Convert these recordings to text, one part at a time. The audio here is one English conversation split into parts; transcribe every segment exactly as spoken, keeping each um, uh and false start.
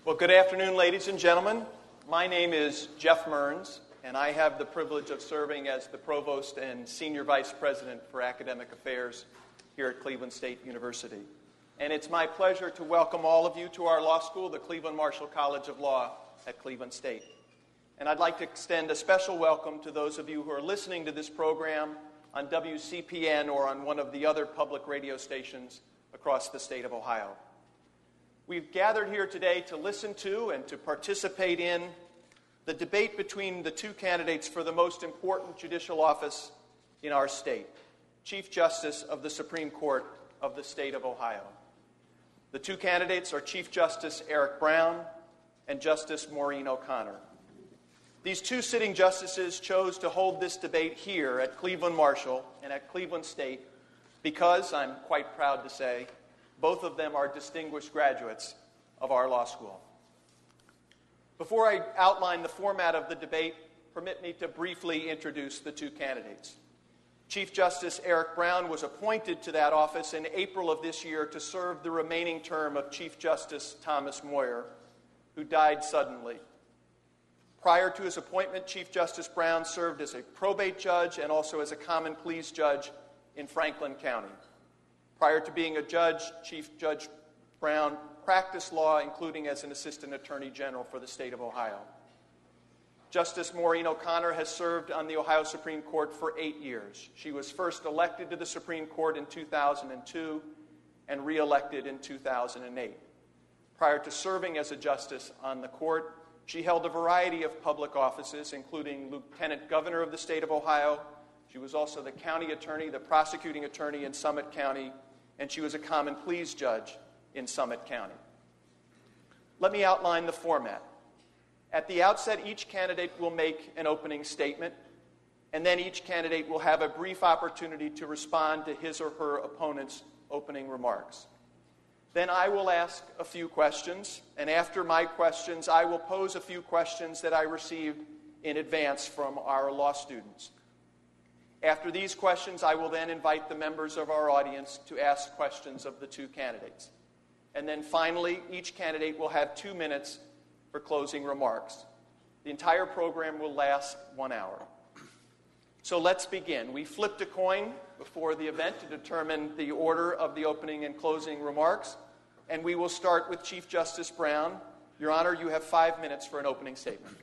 Well, good afternoon, ladies and gentlemen. My name is Jeff Mearns, and I have the privilege of serving as the Provost and Senior Vice President for Academic Affairs here at Cleveland State University. And it's my pleasure to welcome all of you to our law school, the Cleveland Marshall College of Law at Cleveland State. And I'd like to extend a special welcome to those of you who are listening to this program on W C P N or on one of the other public radio stations across the state of Ohio. We've gathered here today to listen to and to participate in the debate between the two candidates for the most important judicial office in our state, Chief Justice of the Supreme Court of the state of Ohio. The two candidates are Chief Justice Eric Brown and Justice Maureen O'Connor. These two sitting justices chose to hold this debate here at Cleveland Marshall and at Cleveland State because, I'm quite proud to say, both of them are distinguished graduates of our law school. Before I outline the format of the debate, permit me to briefly introduce the two candidates. Chief Justice Eric Brown was appointed to that office in April of this year to serve the remaining term of Chief Justice Thomas Moyer, who died suddenly. Prior to his appointment, Chief Justice Brown served as a probate judge and also as a common pleas judge in Franklin County. Prior to being a judge, Chief Judge Brown practiced law, including as an assistant attorney general for the state of Ohio. Justice Maureen O'Connor has served on the Ohio Supreme Court for eight years. She was first elected to the Supreme Court in two thousand two and re-elected in two thousand eight. Prior to serving as a justice on the court, she held a variety of public offices, including Lieutenant Governor of the state of Ohio. She was also the county attorney, the prosecuting attorney in Summit County, and she was a common pleas judge in Summit County. Let me outline the format. At the outset, each candidate will make an opening statement, and then each candidate will have a brief opportunity to respond to his or her opponent's opening remarks. Then I will ask a few questions, and after my questions, I will pose a few questions that I received in advance from our law students. After these questions, I will then invite the members of our audience to ask questions of the two candidates. And then finally, each candidate will have two minutes for closing remarks. The entire program will last one hour. So let's begin. We flipped a coin before the event to determine the order of the opening and closing remarks, and we will start with Chief Justice Brown. Your Honor, you have five minutes for an opening statement.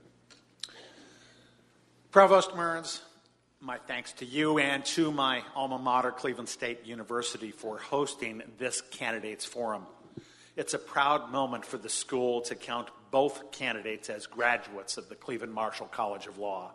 Provost Mearns, my thanks to you and to my alma mater, Cleveland State University, for hosting this candidates forum. It's a proud moment for the school to count both candidates as graduates of the Cleveland Marshall College of Law.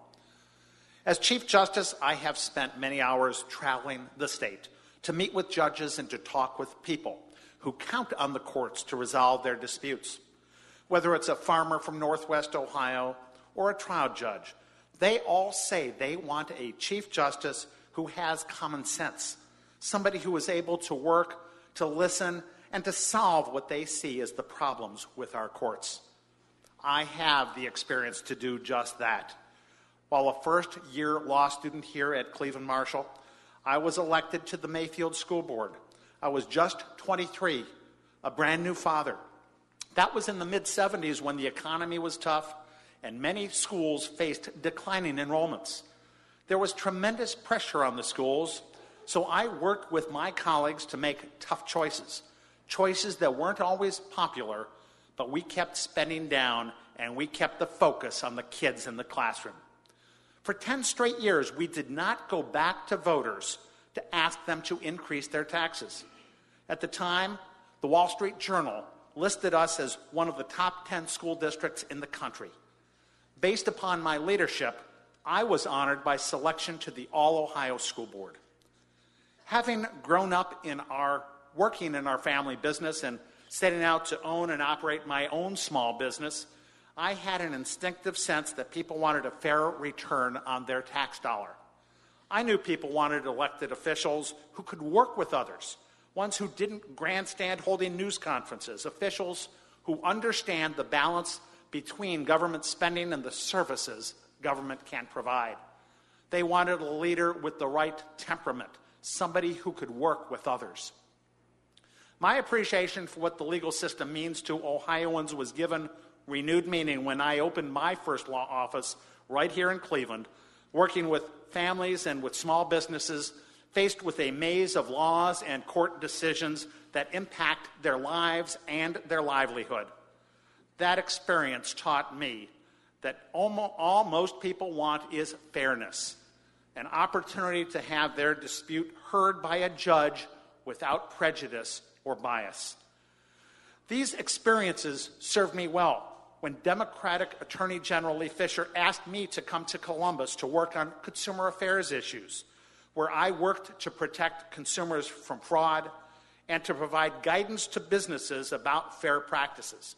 As Chief Justice, I have spent many hours traveling the state to meet with judges and to talk with people who count on the courts to resolve their disputes. Whether it's a farmer from Northwest Ohio or a trial judge, they all say they want a Chief Justice who has common sense, somebody who is able to work, to listen, and to solve what they see as the problems with our courts. I have the experience to do just that. While a first-year law student here at Cleveland Marshall, I was elected to the Mayfield School Board. I was just twenty-three, a brand new father. That was in the mid seventies when the economy was tough and many schools faced declining enrollments. There was tremendous pressure on the schools, so I worked with my colleagues to make tough choices, choices that weren't always popular, but we kept spending down and we kept the focus on the kids in the classroom. For ten straight years, we did not go back to voters to ask them to increase their taxes. At the time, the Wall Street Journal listed us as one of the top ten school districts in the country. Based upon my leadership, I was honored by selection to the All-Ohio School Board. Having grown up in our, working in our family business and setting out to own and operate my own small business, I had an instinctive sense that people wanted a fair return on their tax dollar. I knew people wanted elected officials who could work with others, ones who didn't grandstand holding news conferences, officials who understand the balance between government spending and the services government can provide. They wanted a leader with the right temperament, somebody who could work with others. My appreciation for what the legal system means to Ohioans was given renewed meaning when I opened my first law office right here in Cleveland, working with families and with small businesses faced with a maze of laws and court decisions that impact their lives and their livelihood. That experience taught me that almost all most people want is fairness, an opportunity to have their dispute heard by a judge without prejudice or bias. These experiences served me well when Democratic Attorney General Lee Fisher asked me to come to Columbus to work on consumer affairs issues, where I worked to protect consumers from fraud and to provide guidance to businesses about fair practices.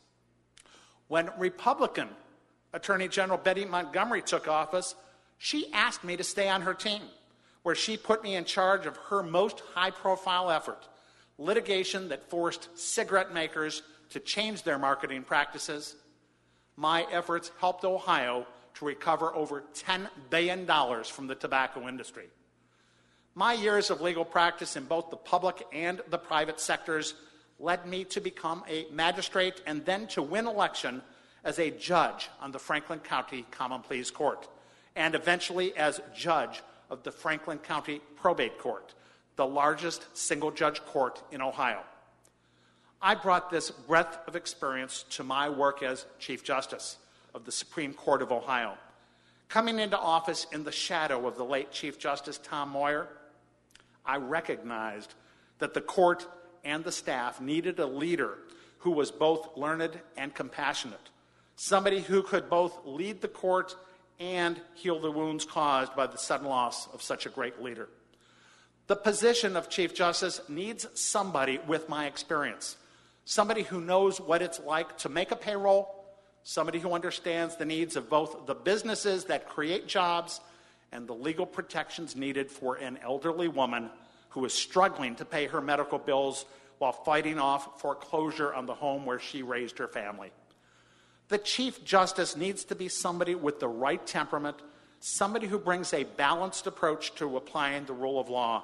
When Republican Attorney General Betty Montgomery took office, she asked me to stay on her team, where she put me in charge of her most high-profile effort, litigation that forced cigarette makers to change their marketing practices. My efforts helped Ohio to recover over ten billion dollars from the tobacco industry. My years of legal practice in both the public and the private sectors led me to become a magistrate and then to win election as a judge on the Franklin County Common Pleas Court, and eventually as judge of the Franklin County Probate Court, the largest single-judge court in Ohio. I brought this breadth of experience to my work as Chief Justice of the Supreme Court of Ohio. Coming into office in the shadow of the late Chief Justice Tom Moyer, I recognized that the court and the staff needed a leader who was both learned and compassionate, somebody who could both lead the court and heal the wounds caused by the sudden loss of such a great leader. The position of Chief Justice needs somebody with my experience, somebody who knows what it's like to make a payroll, somebody who understands the needs of both the businesses that create jobs and the legal protections needed for an elderly woman who is struggling to pay her medical bills while fighting off foreclosure on the home where she raised her family. The Chief Justice needs to be somebody with the right temperament, somebody who brings a balanced approach to applying the rule of law.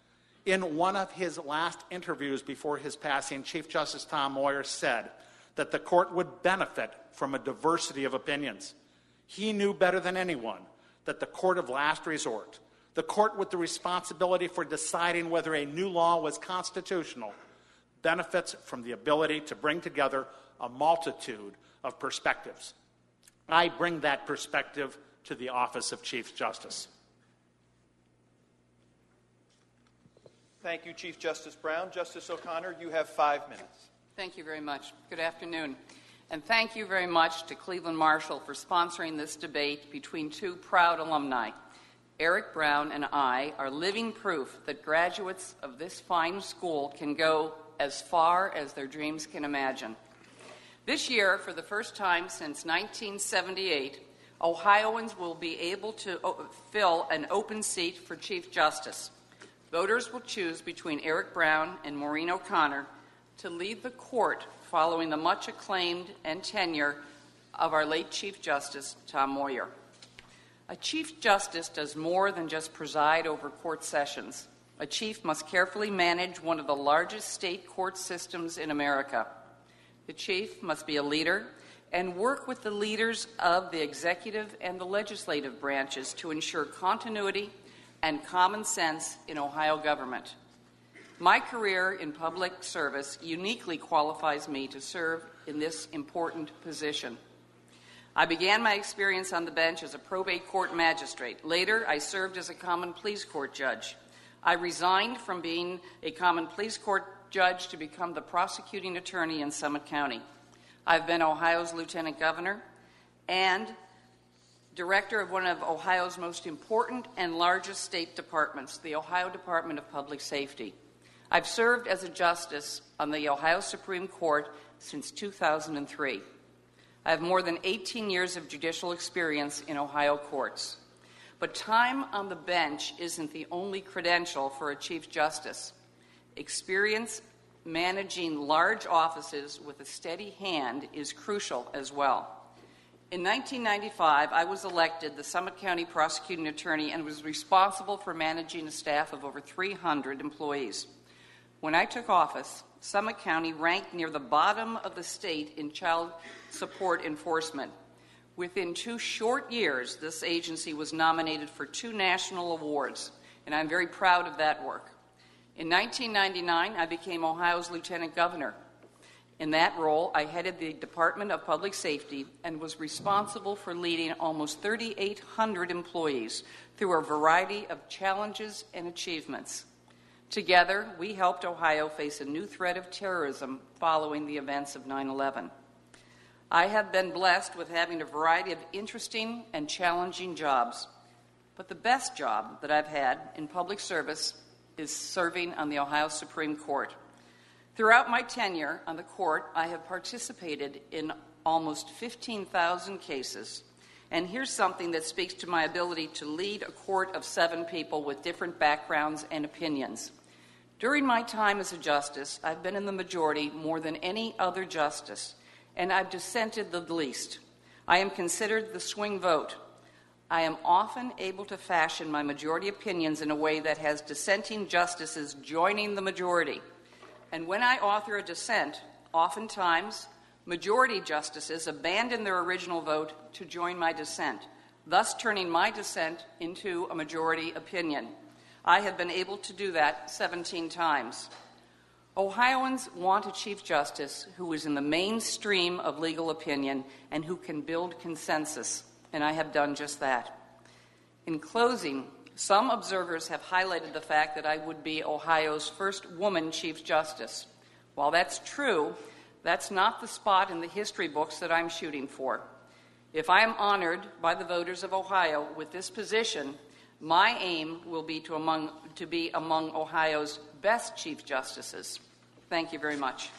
In one of his last interviews before his passing, Chief Justice Tom Moyer said that the court would benefit from a diversity of opinions. He knew better than anyone that the court of last resort, the court with the responsibility for deciding whether a new law was constitutional, benefits from the ability to bring together a multitude of perspectives. I bring that perspective to the office of Chief Justice. Thank you, Chief Justice Brown. Justice O'Connor, you have five minutes. Thank you very much. Good afternoon. And thank you very much to Cleveland Marshall for sponsoring this debate between two proud alumni. Eric Brown and I are living proof that graduates of this fine school can go as far as their dreams can imagine. This year, for the first time since nineteen seventy-eight, Ohioans will be able to fill an open seat for Chief Justice. Voters will choose between Eric Brown and Maureen O'Connor to lead the court following the much acclaimed and tenure of our late Chief Justice, Tom Moyer. A Chief Justice does more than just preside over court sessions. A chief must carefully manage one of the largest state court systems in America. The chief must be a leader and work with the leaders of the executive and the legislative branches to ensure continuity and common sense in Ohio government. My career in public service uniquely qualifies me to serve in this important position. I began my experience on the bench as a probate court magistrate. Later, I served as a common pleas court judge. I resigned from being a common pleas court judge to become the prosecuting attorney in Summit County. I've been Ohio's lieutenant governor and director of one of Ohio's most important and largest state departments, the Ohio Department of Public Safety. I've served as a justice on the Ohio Supreme Court since two thousand three. I have more than eighteen years of judicial experience in Ohio courts. But time on the bench isn't the only credential for a Chief Justice. Experience managing large offices with a steady hand is crucial as well. In nineteen ninety-five, I was elected the Summit County prosecuting attorney and was responsible for managing a staff of over three hundred employees. When I took office, Summit County ranked near the bottom of the state in child support enforcement. Within two short years, this agency was nominated for two national awards, and I'm very proud of that work. In nineteen ninety-nine, I became Ohio's Lieutenant Governor. In that role, I headed the Department of Public Safety and was responsible for leading almost thirty-eight hundred employees through a variety of challenges and achievements. Together, we helped Ohio face a new threat of terrorism following the events of nine eleven. I have been blessed with having a variety of interesting and challenging jobs, but the best job that I've had in public service is serving on the Ohio Supreme Court. Throughout my tenure on the court, I have participated in almost fifteen thousand cases. And here's something that speaks to my ability to lead a court of seven people with different backgrounds and opinions. During my time as a justice, I've been in the majority more than any other justice, and I've dissented the least. I am considered the swing vote. I am often able to fashion my majority opinions in a way that has dissenting justices joining the majority. And when I author a dissent, oftentimes majority justices abandon their original vote to join my dissent, thus turning my dissent into a majority opinion. I have been able to do that seventeen times. Ohioans want a Chief Justice who is in the mainstream of legal opinion and who can build consensus, and I have done just that. In closing, some observers have highlighted the fact that I would be Ohio's first woman Chief Justice. While that's true, that's not the spot in the history books that I'm shooting for. If I am honored by the voters of Ohio with this position, my aim will be to, among, to be among Ohio's best Chief Justices. Thank you very much.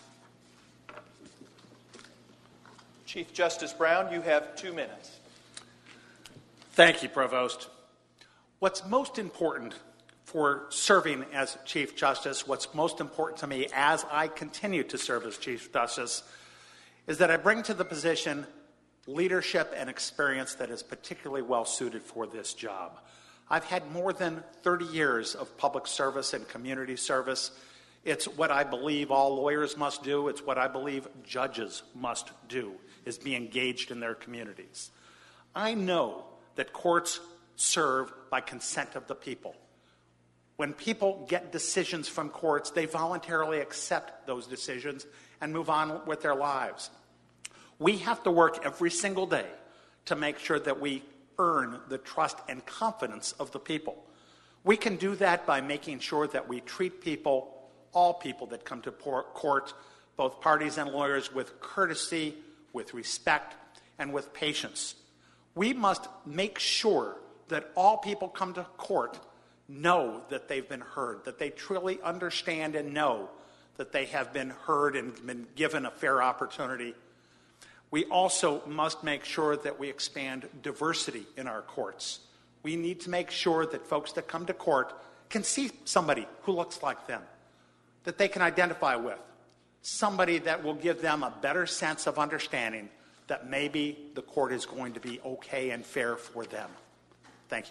Chief Justice Brown, you have two minutes. Thank you, Provost. What's most important for serving as Chief Justice, what's most important to me as I continue to serve as Chief Justice, is that I bring to the position leadership and experience that is particularly well suited for this job. I've had more than thirty years of public service and community service. It's what I believe all lawyers must do. It's what I believe judges must do, is be engaged in their communities. I know that courts serve by consent of the people. When people get decisions from courts, they voluntarily accept those decisions and move on with their lives. We have to work every single day to make sure that we earn the trust and confidence of the people. We can do that by making sure that we treat people, all people that come to court, both parties and lawyers, with courtesy, with respect, and with patience. We must make sure that all people come to court know that they've been heard, that they truly understand and know that they have been heard and been given a fair opportunity. We also must make sure that we expand diversity in our courts. We need to make sure that folks that come to court can see somebody who looks like them, that they can identify with, somebody that will give them a better sense of understanding that maybe the court is going to be okay and fair for them. Thank you.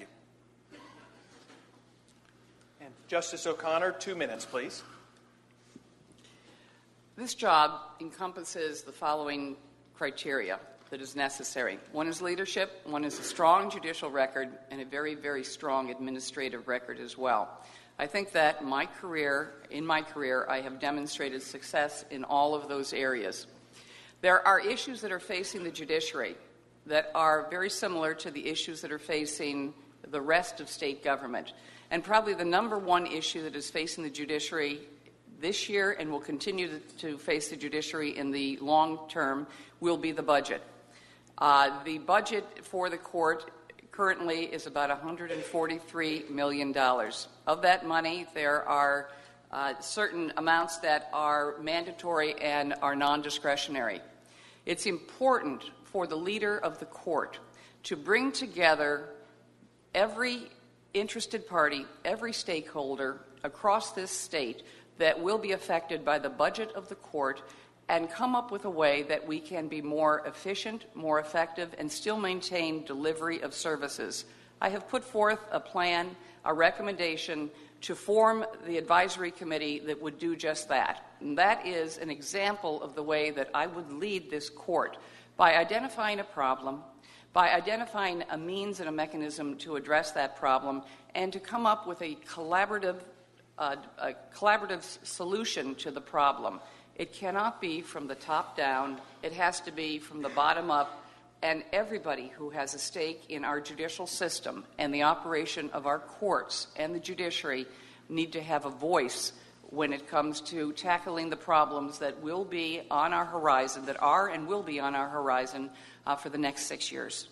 And Justice O'Connor, two minutes, please. This job encompasses the following criteria that is necessary. One is leadership, one is a strong judicial record, and a very, very strong administrative record as well. I think that my career, in my career, I have demonstrated success in all of those areas. There are issues that are facing the judiciary that are very similar to the issues that are facing the rest of state government. And probably the number one issue that is facing the judiciary this year and will continue to face the judiciary in the long term will be the budget. Uh, the budget for the court currently is about one hundred forty-three million dollars. Of that money, there are uh, certain amounts that are mandatory and are non-discretionary. It's important for the leader of the court to bring together every interested party, every stakeholder across this state that will be affected by the budget of the court and come up with a way that we can be more efficient, more effective, and still maintain delivery of services. I have put forth a plan, a recommendation to form the advisory committee that would do just that. And that is an example of the way that I would lead this court, by identifying a problem, by identifying a means and a mechanism to address that problem, and to come up with a collaborative, uh, a collaborative solution to the problem. It cannot be from the top down. It has to be from the bottom up. And everybody who has a stake in our judicial system and the operation of our courts and the judiciary need to have a voice when it comes to tackling the problems that will be on our horizon, that are and will be on our horizon uh, for the next six years.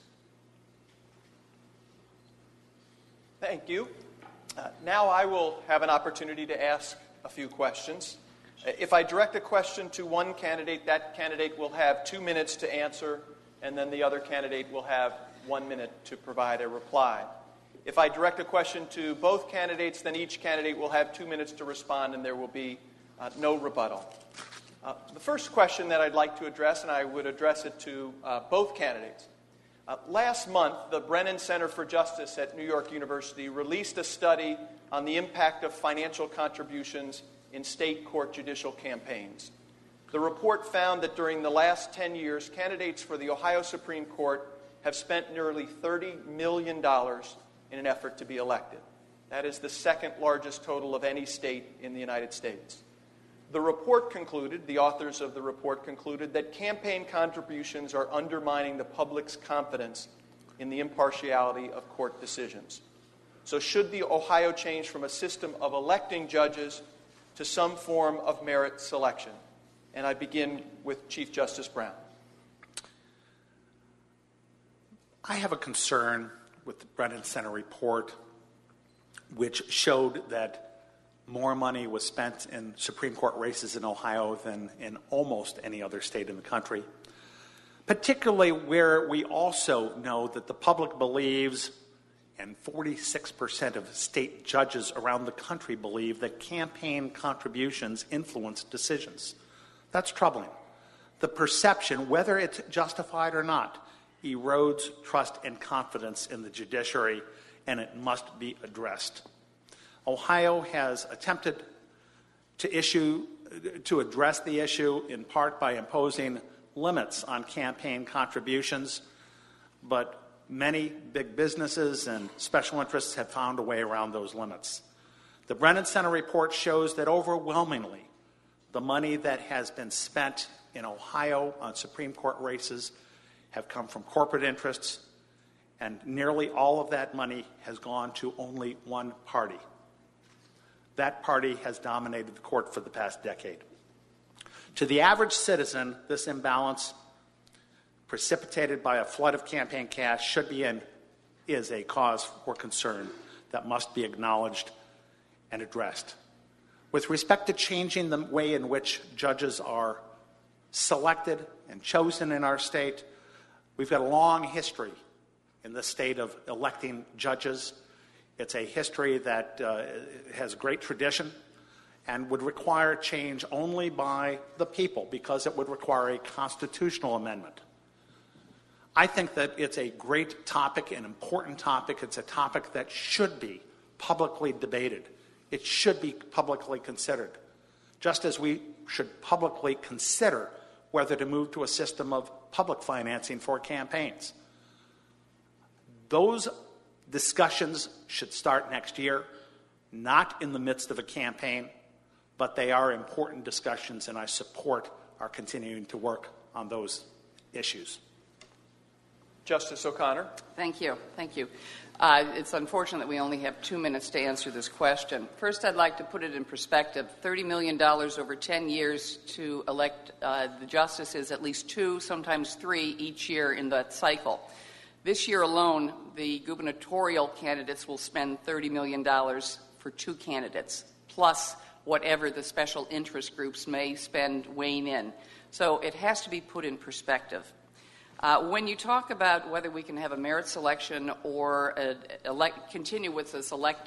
Thank you. Uh, now I will have an opportunity to ask a few questions. If I direct a question to one candidate, that candidate will have two minutes to answer, and then the other candidate will have one minute to provide a reply. If I direct a question to both candidates, then each candidate will have two minutes to respond, and there will be uh, no rebuttal. Uh, the first question that I'd like to address, and I would address it to uh, both candidates. Uh, last month, the Brennan Center for Justice at New York University released a study on the impact of financial contributions in state court judicial campaigns. The report found that during the last ten years, candidates for the Ohio Supreme Court have spent nearly thirty million dollars in an effort to be elected. That is the second largest total of any state in the United States. The report concluded, the authors of the report concluded, that campaign contributions are undermining the public's confidence in the impartiality of court decisions. So should the Ohio change from a system of electing judges to some form of merit selection? And I begin with Chief Justice Brown. I have a concern with the Brennan Center report, which showed that more money was spent in Supreme Court races in Ohio than in almost any other state in the country, particularly where we also know that the public believes, and forty-six percent of state judges around the country believe, that campaign contributions influence decisions. That's troubling. The perception, whether it's justified or not, erodes trust and confidence in the judiciary, and it must be addressed. Ohio has attempted to issue, to address the issue in part by imposing limits on campaign contributions, but many big businesses and special interests have found a way around those limits. The Brennan Center report shows that overwhelmingly the money that has been spent in Ohio on Supreme Court races have come from corporate interests, and nearly all of that money has gone to only one party. That party has dominated the court for the past decade. To the average citizen, this imbalance, precipitated by a flood of campaign cash, should be and is a cause for concern that must be acknowledged and addressed. With respect to changing the way in which judges are selected and chosen in our state, we've got a long history in the state of electing judges. It's a history that uh, has great tradition and would require change only by the people, because it would require a constitutional amendment. I think that it's a great topic, an important topic. It's a topic that should be publicly debated. It should be publicly considered, just as we should publicly consider whether to move to a system of public financing for campaigns. Those discussions should start next year, not in the midst of a campaign, but they are important discussions, and I support our continuing to work on those issues. Justice O'Connor. Thank you. Thank you. Uh, it's unfortunate that we only have two minutes to answer this question. First, I'd like to put it in perspective. thirty million dollars over ten years to elect uh, the justices, at least two, sometimes three each year in that cycle. This year alone, the gubernatorial candidates will spend thirty million dollars for two candidates, plus whatever the special interest groups may spend weighing in. So it has to be put in perspective. Uh, when you talk about whether we can have a merit selection or a, elect, continue with this elected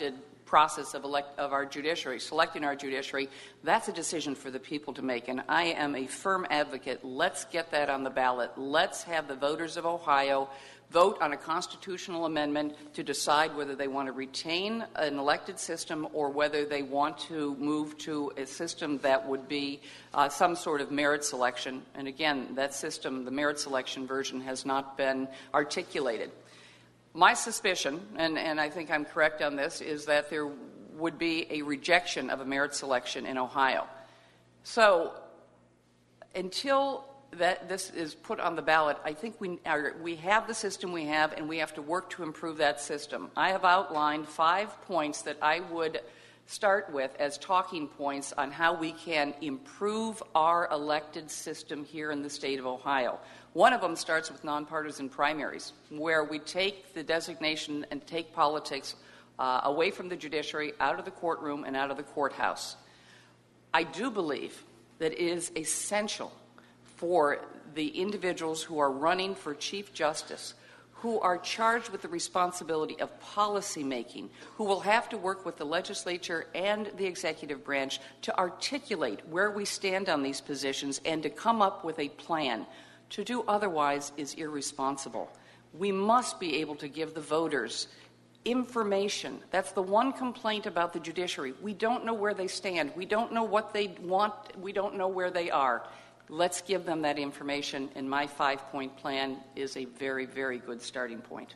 process of, elect, of our judiciary, selecting our judiciary, that's a decision for the people to make. And I am a firm advocate. Let's get that on the ballot. Let's have the voters of Ohio vote on a constitutional amendment to decide whether they want to retain an elected system or whether they want to move to a system that would be uh, some sort of merit selection. And again, that system, the merit selection version, has not been articulated. My suspicion, and, and I think I'm correct on this, is that there would be a rejection of a merit selection in Ohio. So until that this is put on the ballot, I think we are, we have the system we have, and we have to work to improve that system. I have outlined five points that I would start with as talking points on how we can improve our elected system here in the state of Ohio. One of them starts with nonpartisan primaries, where we take the designation and take politics uh, away from the judiciary, out of the courtroom, and out of the courthouse. I do believe that it is essential for the individuals who are running for Chief Justice, who are charged with the responsibility of policy making, who will have to work with the legislature and the executive branch to articulate where we stand on these positions and to come up with a plan. To do otherwise is irresponsible. We must be able to give the voters information. That's the one complaint about the judiciary. We don't know where they stand. We don't know what they want. We don't know where they are. Let's give them that information, and my five-point plan is a very, very good starting point.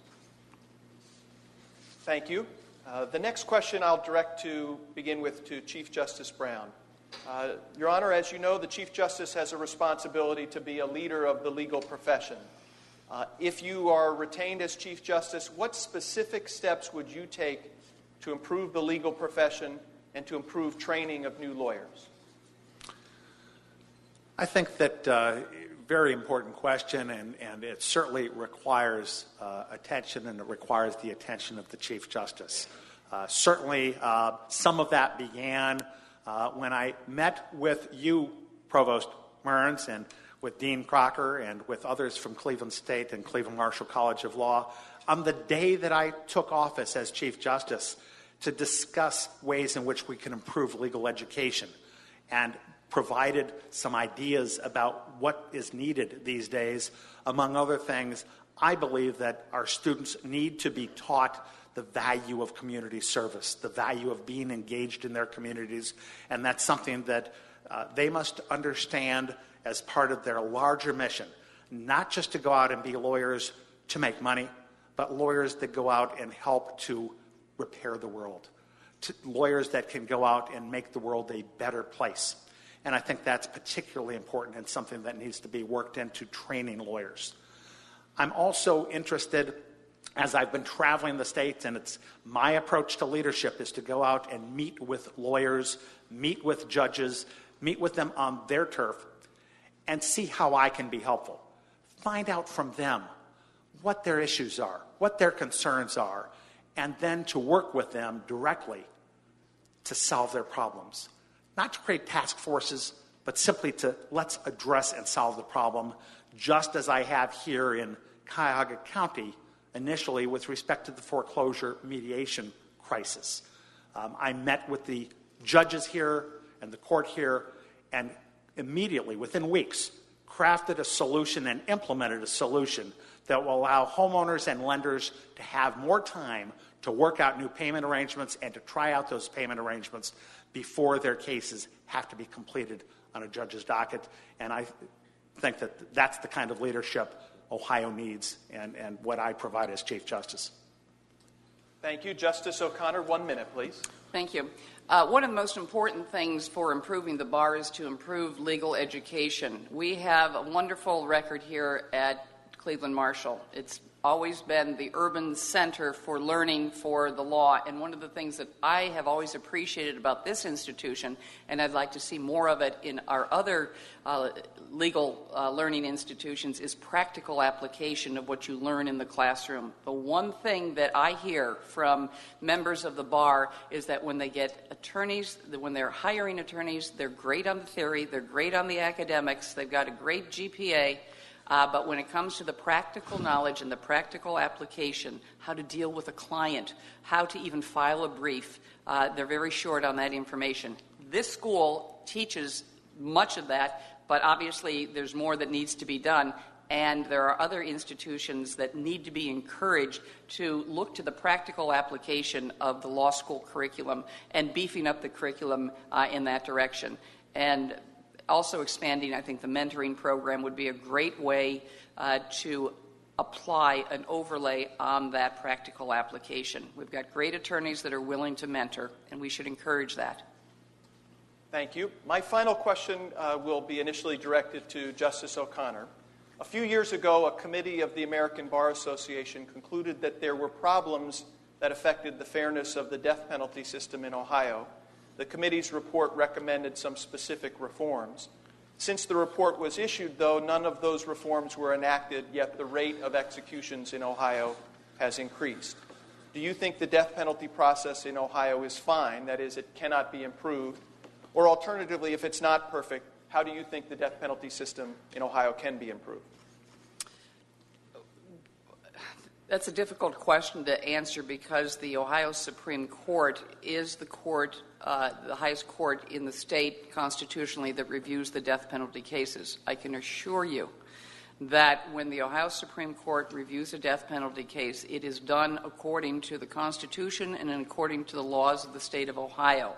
Thank you. Uh, the next question I'll direct to begin with to Chief Justice Brown. Uh, Your Honor, as you know, the Chief Justice has a responsibility to be a leader of the legal profession. Uh, if you are retained as Chief Justice, what specific steps would you take to improve the legal profession and to improve training of new lawyers? I think that uh, very important question, and, and it certainly requires uh, attention, and it requires the attention of the Chief Justice. Uh, certainly, uh, some of that began uh, when I met with you, Provost Mearns, and with Dean Crocker, and with others from Cleveland State and Cleveland Marshall College of Law, on the day that I took office as Chief Justice, to discuss ways in which we can improve legal education, and provided some ideas about what is needed these days. Among other things, I believe that our students need to be taught the value of community service, the value of being engaged in their communities, and that's something that uh, they must understand as part of their larger mission, not just to go out and be lawyers to make money, but lawyers that go out and help to repair the world, to lawyers that can go out and make the world a better place. And I think that's particularly important and something that needs to be worked into training lawyers. I'm also interested, as I've been traveling the state, and it's my approach to leadership is to go out and meet with lawyers, meet with judges, meet with them on their turf, and see how I can be helpful. Find out from them what their issues are, what their concerns are, and then to work with them directly to solve their problems. Not to create task forces, but simply to let's address and solve the problem, just as I have here in Cuyahoga County initially with respect to the foreclosure mediation crisis. Um, I met with the judges here and the court here, and immediately, within weeks, crafted a solution and implemented a solution that will allow homeowners and lenders to have more time to work out new payment arrangements and to try out those payment arrangements before their cases have to be completed on a judge's docket. And I think that that's the kind of leadership Ohio needs, and, and what I provide as Chief Justice. Thank you. Justice O'Connor, one minute, please. Thank you. Uh, one of the most important things for improving the bar is to improve legal education. We have a wonderful record here at Cleveland Marshall. It's always been the urban center for learning for the law, and one of the things that I have always appreciated about this institution, and I'd like to see more of it in our other uh, legal uh, learning institutions, is practical application of what you learn in the classroom. The one thing that I hear from members of the bar is that when they get attorneys, that when they're hiring attorneys, they're great on the theory, they're great on the academics, they've got a great G P A, Uh, but when it comes to the practical knowledge and the practical application, how to deal with a client, how to even file a brief, uh, they're very short on that information. This school teaches much of that, but obviously there's more that needs to be done. And there are other institutions that need to be encouraged to look to the practical application of the law school curriculum and beefing up the curriculum uh, in that direction. And also expanding, I think, the mentoring program would be a great way uh, to apply an overlay on that practical application. We've got great attorneys that are willing to mentor, and we should encourage that. Thank you. My final question uh, will be initially directed to Justice O'Connor. A few years ago, a committee of the American Bar Association concluded that there were problems that affected the fairness of the death penalty system in Ohio. The committee's report recommended some specific reforms. Since the report was issued, though, none of those reforms were enacted, yet the rate of executions in Ohio has increased. Do you think the death penalty process in Ohio is fine, that is, it cannot be improved? Or alternatively, if it's not perfect, how do you think the death penalty system in Ohio can be improved? That's a difficult question to answer because the Ohio Supreme Court is the court, uh, the highest court in the state constitutionally that reviews the death penalty cases. I can assure you that when the Ohio Supreme Court reviews a death penalty case, it is done according to the Constitution and according to the laws of the state of Ohio.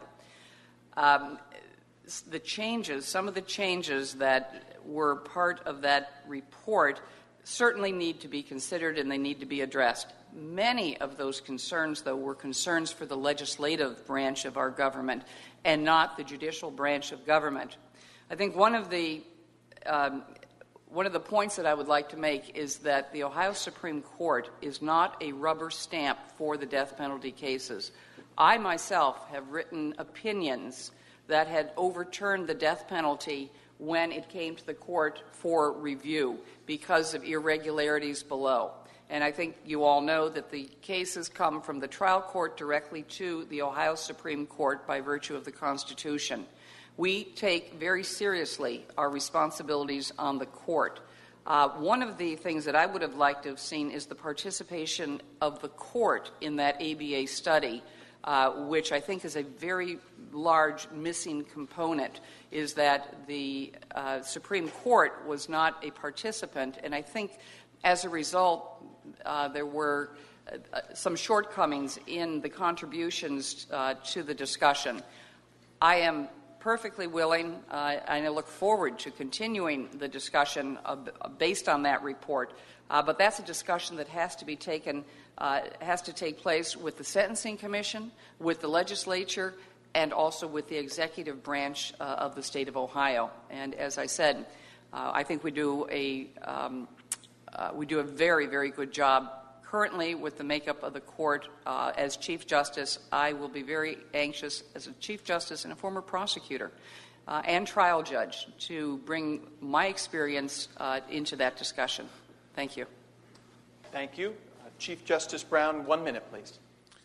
Um, the changes, some of the changes that were part of that report certainly need to be considered and they need to be addressed. Many of those concerns, though, were concerns for the legislative branch of our government and not the judicial branch of government. I think one of the um, one of the points that I would like to make is that the Ohio Supreme Court is not a rubber stamp for the death penalty cases. I myself have written opinions that had overturned the death penalty when it came to the court for review because of irregularities below. And I think you all know that the cases come from the trial court directly to the Ohio Supreme Court by virtue of the Constitution. We take very seriously our responsibilities on the court. Uh, one of the things that I would have liked to have seen is the participation of the court in that A B A study, uh, which I think is a very large missing component, is that the uh, Supreme Court was not a participant, and I think as a result uh, there were uh, some shortcomings in the contributions uh, to the discussion. I am perfectly willing, uh, and I look forward to continuing the discussion of, uh, based on that report, uh, but that's a discussion that has to be taken, uh, has to take place with the Sentencing Commission, with the legislature, and also with the executive branch uh, of the state of Ohio. And as I said, uh, I think we do a um, uh, we do a very, very good job currently with the makeup of the court. Uh, as Chief Justice, I will be very anxious as a Chief Justice and a former prosecutor uh, and trial judge to bring my experience uh, into that discussion. Thank you. Thank you. Uh, Chief Justice Brown, one minute, please.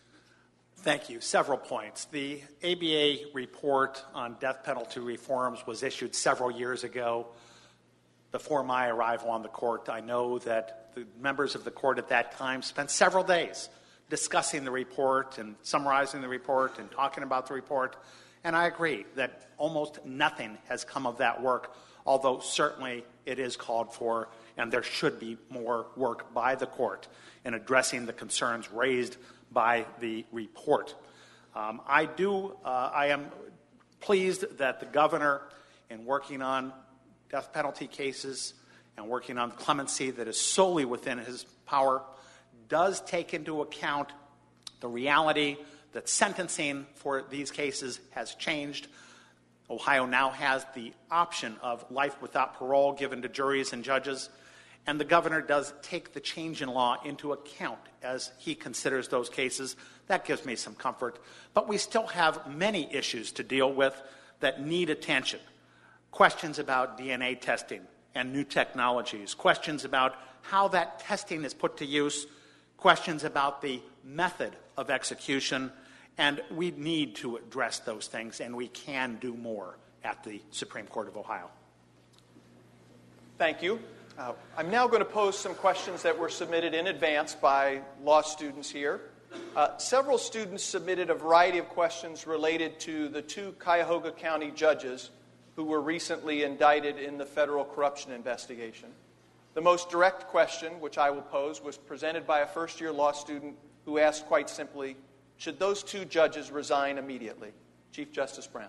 Thank you. Several points. The A B A report on death penalty reforms was issued several years ago before my arrival on the court. I know that the members of the court at that time spent several days discussing the report and summarizing the report and talking about the report. And I agree that almost nothing has come of that work, although certainly it is called for, and there should be more work by the court in addressing the concerns raised by the report. Um, I do, uh, I am pleased that the governor, in working on death penalty cases and working on clemency that is solely within his power, does take into account the reality that sentencing for these cases has changed. Ohio now has the option of life without parole given to juries and judges, and the governor does take the change in law into account as he considers those cases. That gives me some comfort. But we still have many issues to deal with that need attention. Questions about D N A testing and new technologies, questions about how that testing is put to use, questions about the method of execution, and we need to address those things, and we can do more at the Supreme Court of Ohio. Thank you. Uh, I'm now going to pose some questions that were submitted in advance by law students here. Uh, several students submitted a variety of questions related to the two Cuyahoga County judges who were recently indicted in the federal corruption investigation. The most direct question, which I will pose, was presented by a first-year law student who asked quite simply, should those two judges resign immediately? Chief Justice Brown.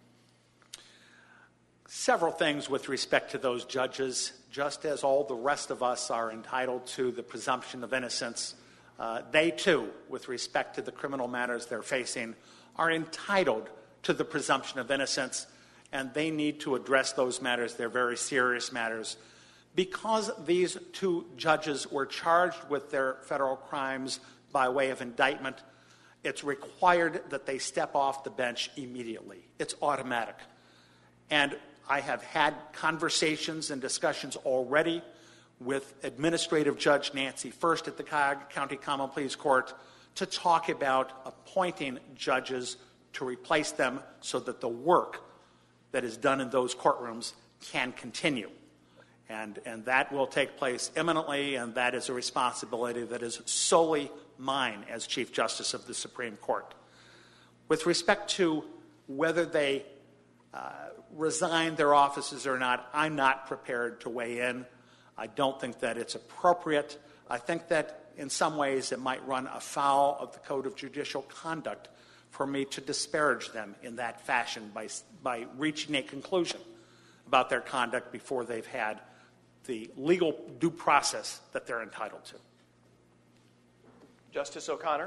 Several things with respect to those judges. Just as all the rest of us are entitled to the presumption of innocence, uh, they too, with respect to the criminal matters they're facing, are entitled to the presumption of innocence, and they need to address those matters. They're very serious matters. Because these two judges were charged with their federal crimes by way of indictment, it's required that they step off the bench immediately. It's automatic. And I have had conversations and discussions already with Administrative Judge Nancy First at the Cuyahoga County Common Pleas Court to talk about appointing judges to replace them so that the work that is done in those courtrooms can continue. And, and that will take place imminently, and that is a responsibility that is solely mine as Chief Justice of the Supreme Court. With respect to whether they uh, resign their offices or not, I'm not prepared to weigh in. I don't think that it's appropriate. I think that in some ways it might run afoul of the Code of Judicial Conduct for me to disparage them in that fashion by, by reaching a conclusion about their conduct before they've had the legal due process that they're entitled to. Justice O'Connor.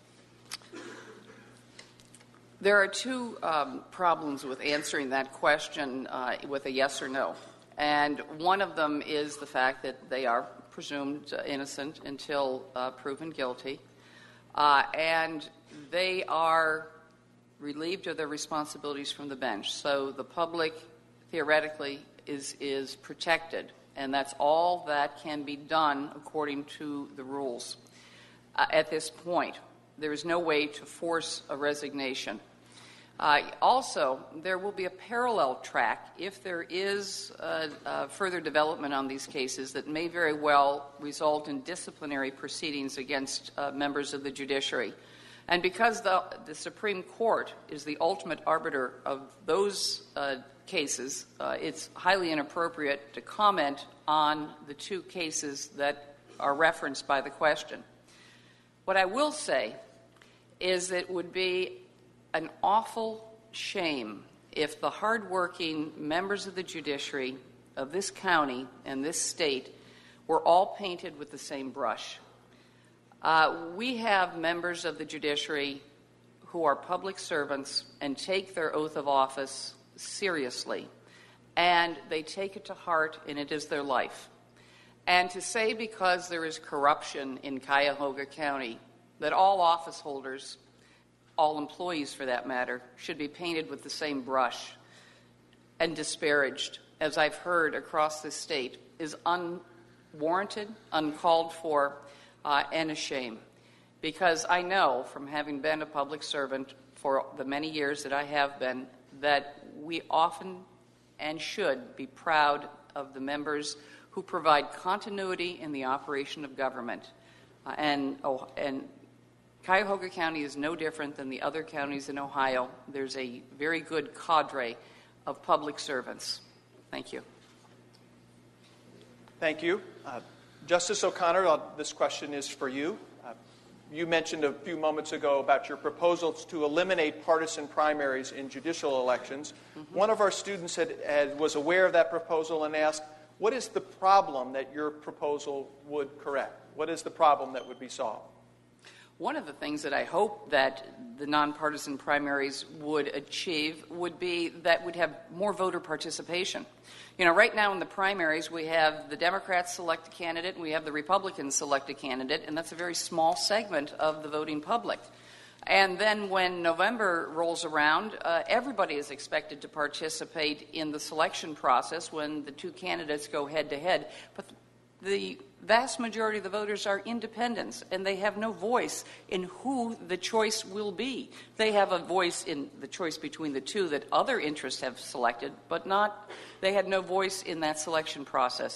There are two um, problems with answering that question uh, with a yes or no. And one of them is the fact that they are presumed uh, innocent until uh, proven guilty. Uh, and they are relieved of their responsibilities from the bench. So the public, theoretically, is, is protected. And that's all that can be done according to the rules. Uh, at this point, there is no way to force a resignation. Uh, also, there will be a parallel track if there is uh, uh, further development on these cases that may very well result in disciplinary proceedings against uh, members of the judiciary. And because the, the Supreme Court is the ultimate arbiter of those uh, cases, uh, it's highly inappropriate to comment on the two cases that are referenced by the question. What I will say is that it would be an awful shame if the hardworking members of the judiciary of this county and this state were all painted with the same brush. Uh, we have members of the judiciary who are public servants and take their oath of office seriously, and they take it to heart, and it is their life. And to say because there is corruption in Cuyahoga County that all office holders, all employees for that matter, should be painted with the same brush and disparaged, as I've heard across this state, is unwarranted, uncalled for, uh, and a shame. Because I know, from having been a public servant for the many years that I have been, that we often and should be proud of the members who provide continuity in the operation of government. Uh, and, oh, and Cuyahoga County is no different than the other counties in Ohio. There's a very good cadre of public servants. Thank you. Thank you. Uh, Justice O'Connor, uh, this question is for you. Uh, you mentioned a few moments ago about your proposals to eliminate partisan primaries in judicial elections. Mm-hmm. One of our students had, had, was aware of that proposal and asked, what is the problem that your proposal would correct? What is the problem that would be solved? One of the things that I hope that the nonpartisan primaries would achieve would be that we'd have more voter participation. You know, right now in the primaries, we have the Democrats select a candidate and we have the Republicans select a candidate, and that's a very small segment of the voting public. And then when November rolls around, uh, everybody is expected to participate in the selection process when the two candidates go head-to-head. But the vast majority of the voters are independents, and they have no voice in who the choice will be. They have a voice in the choice between the two that other interests have selected, but not, they had no voice in that selection process.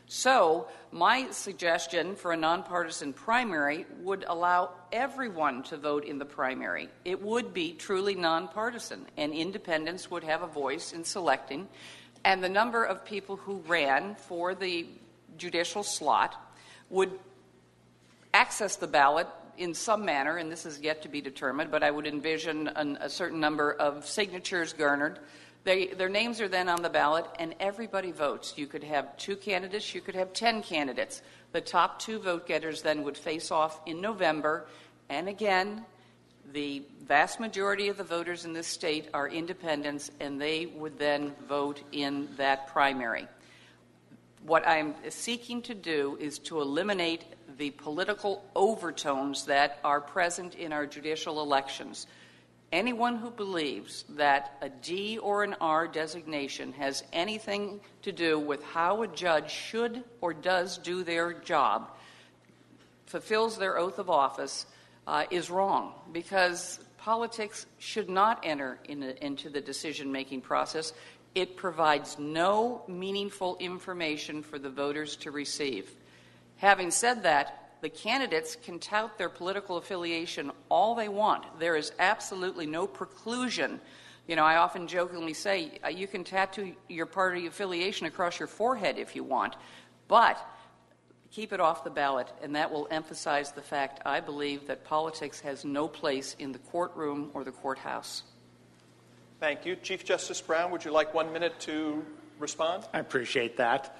So my suggestion for a nonpartisan primary would allow everyone to vote in the primary. It would be truly nonpartisan, and independents would have a voice in selecting. And the number of people who ran for the judicial slot would access the ballot in some manner, and this is yet to be determined, but I would envision an, a certain number of signatures garnered. They, their names are then on the ballot, and everybody votes. You could have two candidates, you could have ten candidates. The top two vote getters then would face off in November, and again, the vast majority of the voters in this state are independents, and they would then vote in that primary. What I'm seeking to do is to eliminate the political overtones that are present in our judicial elections. Anyone who believes that a D or an R designation has anything to do with how a judge should or does do their job, fulfills their oath of office, uh, is wrong, because politics should not enter in a, into the decision-making process. It provides no meaningful information for the voters to receive. Having said that, the candidates can tout their political affiliation all they want. There is absolutely no preclusion. You know, I often jokingly say, uh, you can tattoo your party affiliation across your forehead if you want, but keep it off the ballot, and that will emphasize the fact, I believe, that politics has no place in the courtroom or the courthouse. Thank you. Chief Justice Brown, would you like one minute to respond? I appreciate that.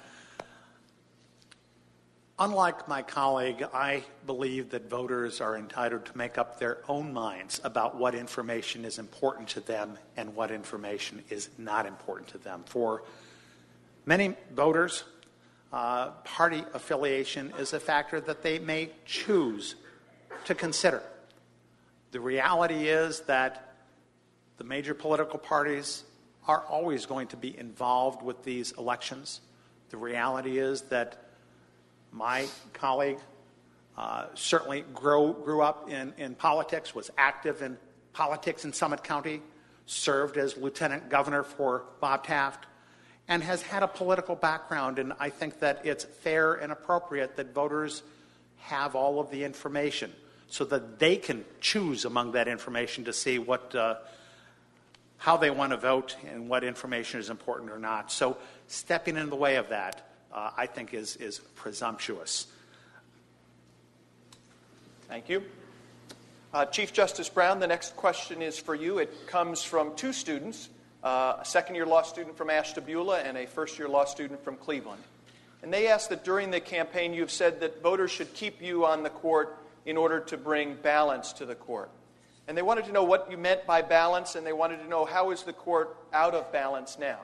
Unlike my colleague, I believe that voters are entitled to make up their own minds about what information is important to them and what information is not important to them. For many voters, uh, party affiliation is a factor that they may choose to consider. The reality is that the major political parties are always going to be involved with these elections. The reality is that my colleague uh, certainly grew, grew up in, in politics, was active in politics in Summit County, served as lieutenant governor for Bob Taft, and has had a political background. And I think that it's fair and appropriate that voters have all of the information so that they can choose among that information to see what, uh, how they want to vote and what information is important or not. So stepping in the way of that, Uh, I think is, is presumptuous. Thank you. Uh, Chief Justice Brown, the next question is for you. It comes from two students, uh, a second-year law student from Ashtabula and a first-year law student from Cleveland. And they asked that during the campaign you've said that voters should keep you on the court in order to bring balance to the court. And they wanted to know what you meant by balance, and they wanted to know how is the court out of balance now?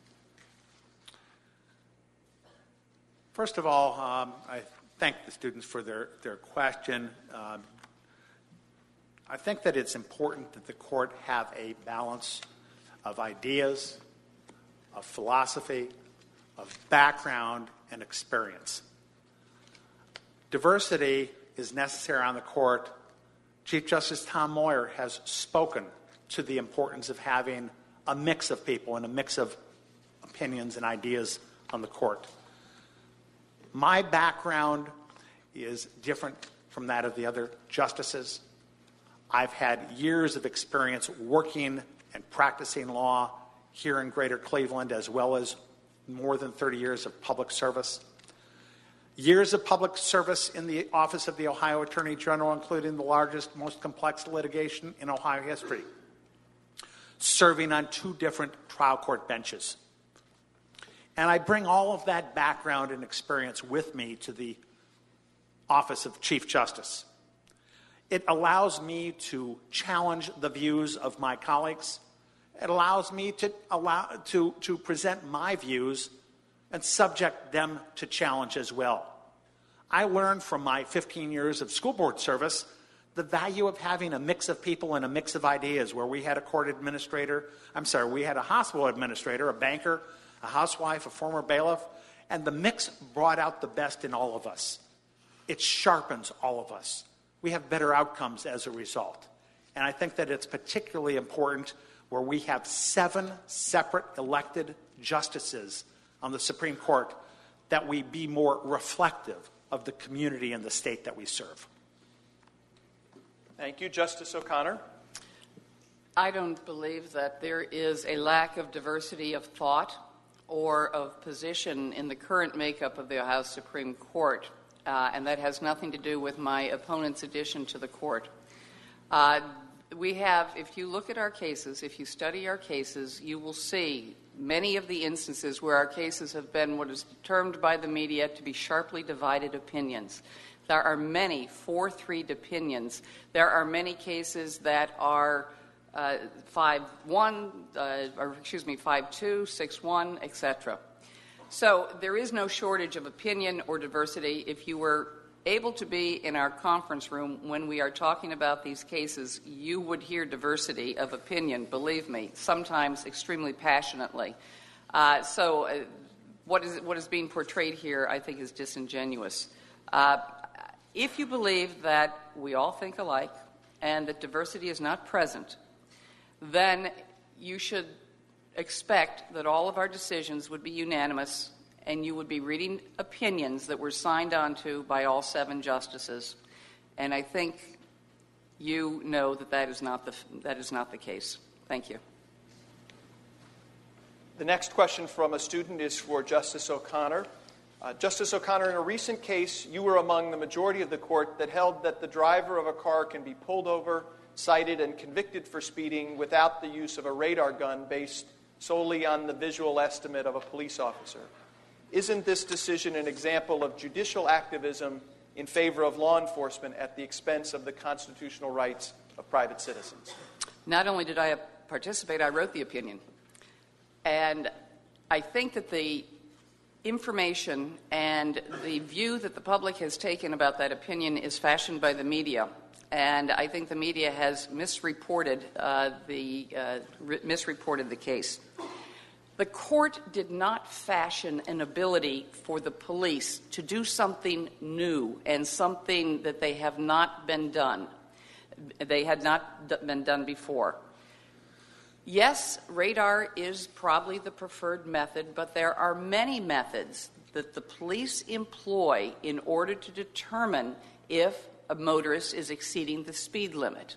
First of all, um, I thank the students for their, their question. Um, I think that it's important that the court have a balance of ideas, of philosophy, of background, and experience. Diversity is necessary on the court. Chief Justice Tom Moyer has spoken to the importance of having a mix of people and a mix of opinions and ideas on the court. My background is different from that of the other justices. I've had years of experience working and practicing law here in Greater Cleveland, as well as more than thirty years of public service. Years of public service in the Office of the Ohio Attorney General, including the largest, most complex litigation in Ohio history. Serving on two different trial court benches. And I bring all of that background and experience with me to the Office of Chief Justice. It allows me to challenge the views of my colleagues. It allows me to, allow, to, to present my views and subject them to challenge as well. I learned from my fifteen years of school board service the value of having a mix of people and a mix of ideas, where we had a court administrator, I'm sorry, we had a hospital administrator, a banker, a housewife, a former bailiff, and the mix brought out the best in all of us. It sharpens all of us. We have better outcomes as a result. And I think that it's particularly important where we have seven separate elected justices on the Supreme Court that we be more reflective of the community and the state that we serve. Thank you. Justice O'Connor. I don't believe that there is a lack of diversity of thought or of position in the current makeup of the Ohio Supreme Court, uh, and that has nothing to do with my opponent's addition to the court. Uh, we have, if you look at our cases, if you study our cases, you will see many of the instances where our cases have been what is termed by the media to be sharply divided opinions. There are many four three opinions. There are many cases that are uh, five one, uh, or excuse me, five two, six one, et cetera. So there is no shortage of opinion or diversity. If you were able to be in our conference room when we are talking about these cases, you would hear diversity of opinion, believe me, sometimes extremely passionately. Uh, so uh, what is, what is being portrayed here, I think, is disingenuous. Uh, if you believe that we all think alike and that diversity is not present, then you should expect that all of our decisions would be unanimous and you would be reading opinions that were signed onto by all seven justices. And I think you know that that is not the, that is not the case. Thank you. The next question from a student is for Justice O'Connor. Uh, Justice O'Connor, in a recent case, you were among the majority of the court that held that the driver of a car can be pulled over, cited, and convicted for speeding without the use of a radar gun based solely on the visual estimate of a police officer. Isn't this decision an example of judicial activism in favor of law enforcement at the expense of the constitutional rights of private citizens? Not only did I participate, I wrote the opinion. And I think that the information and the view that the public has taken about that opinion is fashioned by the media. And I think the media has misreported uh, the uh, re- misreported the case. The court did not fashion an ability for the police to do something new and something that they have not been done. They had not d- been done before. Yes, radar is probably the preferred method, but there are many methods that the police employ in order to determine if a motorist is exceeding the speed limit.